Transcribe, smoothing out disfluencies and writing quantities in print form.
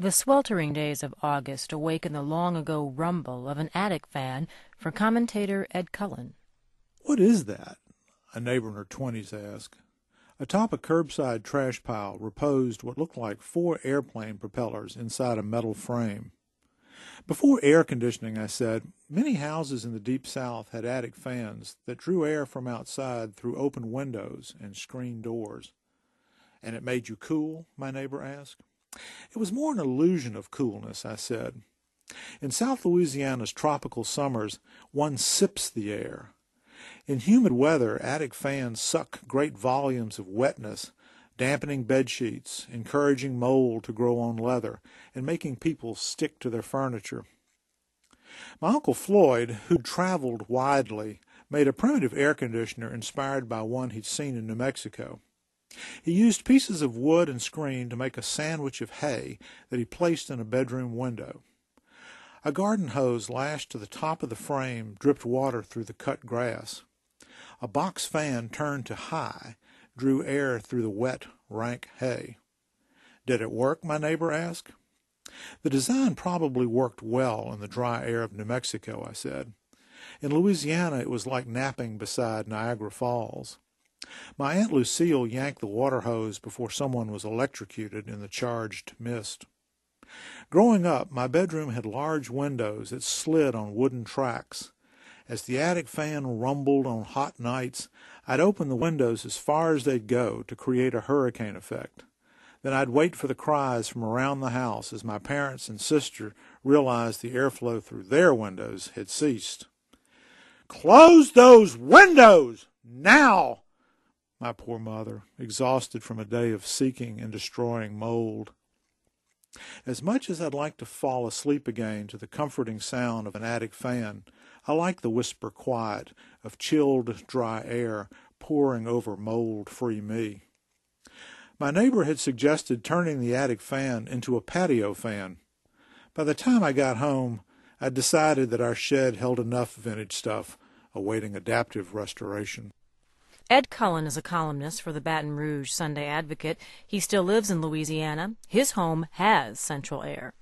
The sweltering days of August awaken the long-ago rumble of an attic fan for commentator Ed Cullen. "What is that?" a neighbor in her 20s asked. Atop a curbside trash pile reposed what looked like 4 airplane propellers inside a metal frame. "Before air conditioning," I said, "many houses in the Deep South had attic fans that drew air from outside through open windows and screen doors." "And it made you cool?" my neighbor asked. "It was more an illusion of coolness," I said. "In South Louisiana's tropical summers, one sips the air. In humid weather, attic fans suck great volumes of wetness, dampening bed sheets, encouraging mold to grow on leather, and making people stick to their furniture." My Uncle Floyd, who'd traveled widely, made a primitive air conditioner inspired by one he'd seen in New Mexico. He used pieces of wood and screen to make a sandwich of hay that he placed in a bedroom window. A garden hose lashed to the top of the frame dripped water through the cut grass. A box fan turned to high drew air through the wet, rank hay. "Did it work?" my neighbor asked. "The design probably worked well in the dry air of New Mexico," I said. "In Louisiana it was like napping beside Niagara Falls." My Aunt Lucille yanked the water hose before someone was electrocuted in the charged mist. Growing up, my bedroom had large windows that slid on wooden tracks. As the attic fan rumbled on hot nights, I'd open the windows as far as they'd go to create a hurricane effect. Then I'd wait for the cries from around the house as my parents and sister realized the airflow through their windows had ceased. "Close those windows! Now!" My poor mother, exhausted from a day of seeking and destroying mold. As much as I'd like to fall asleep again to the comforting sound of an attic fan, I like the whisper quiet of chilled, dry air pouring over mold-free me. My neighbor had suggested turning the attic fan into a patio fan. By the time I got home, I'd decided that our shed held enough vintage stuff awaiting adaptive restoration. Ed Cullen is a columnist for the Baton Rouge Sunday Advocate. He still lives in Louisiana. His home has central air.